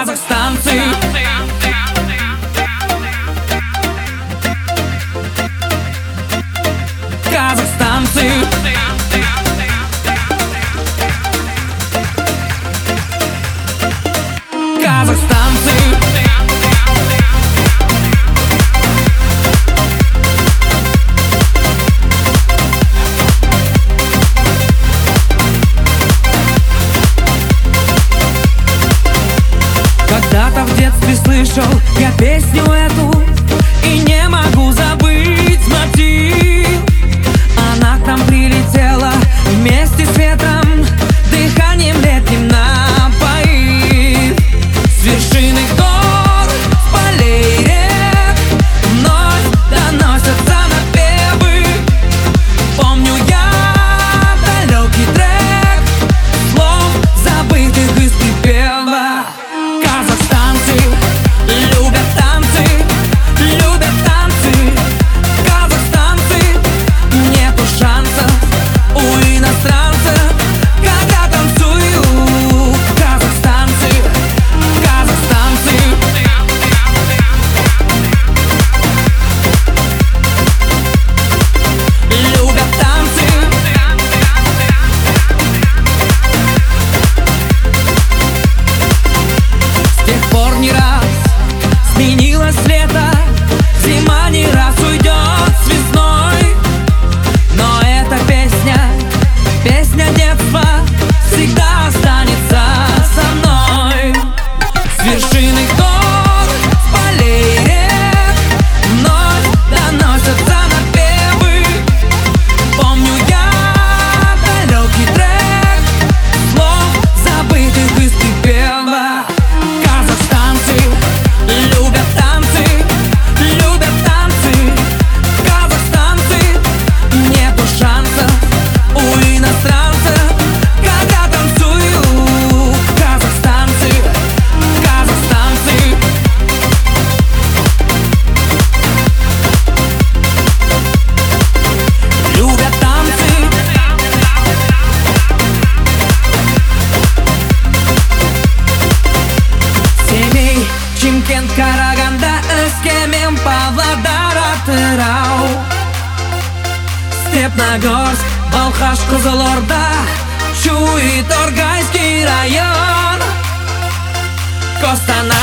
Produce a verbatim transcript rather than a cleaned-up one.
казахстанцы. Казахстанцы. Казахстанцы. Когда-то в детстве слышал я песню эту и не могу забыть мотив. Она к нам прилетела вместе с ветром, дыханием летним напоив. С вершины гор, с полей рек вновь доносятся напевы. Помню я далекий трек слов забытых из припева. Казахстанцы любят танцы, любят танцы. Казахстанцы, нету шансов у иностранцев, когда танцую. Казахстанцы, казахстанцы. Любят танцы. С тех пор не раз сменилось лето, зима не раз уйдет с весной. Но эта песня, песня детства, всегда останется со мной. С вершины гор, с полей рек вновь доносятся напевы. Помню я далекий трек слов забытых из припева. Казахстанцы любят танцы, любят танцы. Казахстанцы, нету шансов у иностранцев, когда танцую. Казахстанцы, казахстанцы. Любят танцы. Семей, Чимкент, Караганда, Өскемен, Павлодар, Атырау, Степногорск, Балхаш, Қызылорда, Шу и Торгайский район, Костанай.